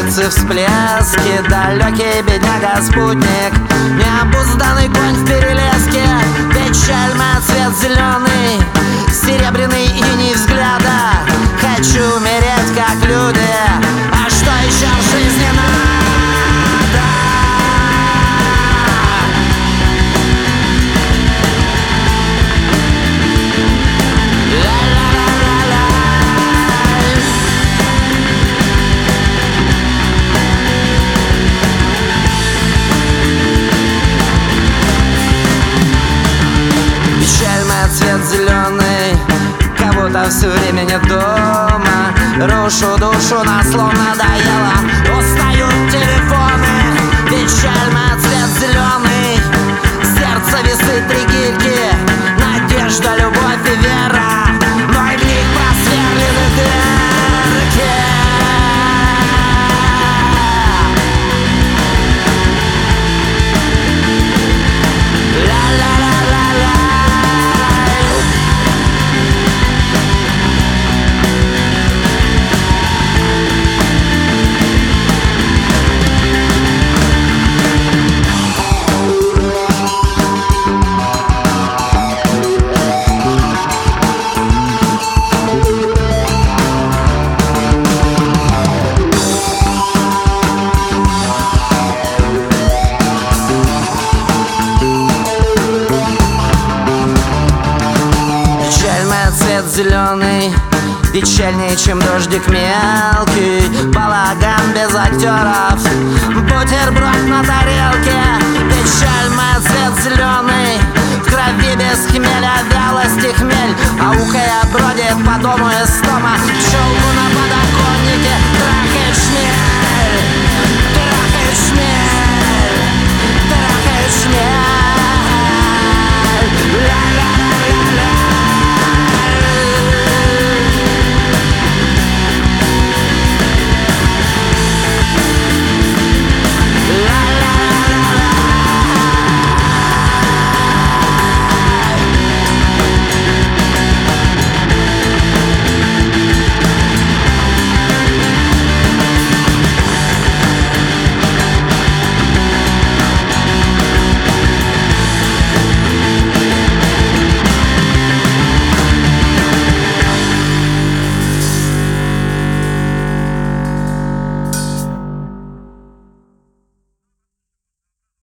улицы всплески, далекий бедняга-спутник, необузданный конь в перелеске. Печаль, моя, цвет зеленый, серебряный иней взгляда. Хочу умереть, как люди, а что еще в жизни надо? Цвет зеленый, кого-то все время нет дома. Рушу душу, на слом надоело, устают телефоны. Печаль, моя, цвет зеленый, сердце весы три гирьки. Надежда, любовь и вера, мой в них просверлены дырки. Ла-ла-ла-ла-ла. Цвет зеленый, печальнее, чем дождик мелкий. Балаган без актеров, бутерброд на тарелке. Печаль, моя, цвет зеленый, в крови без хмеля, вялость и хмель. Аукая бродит по дому и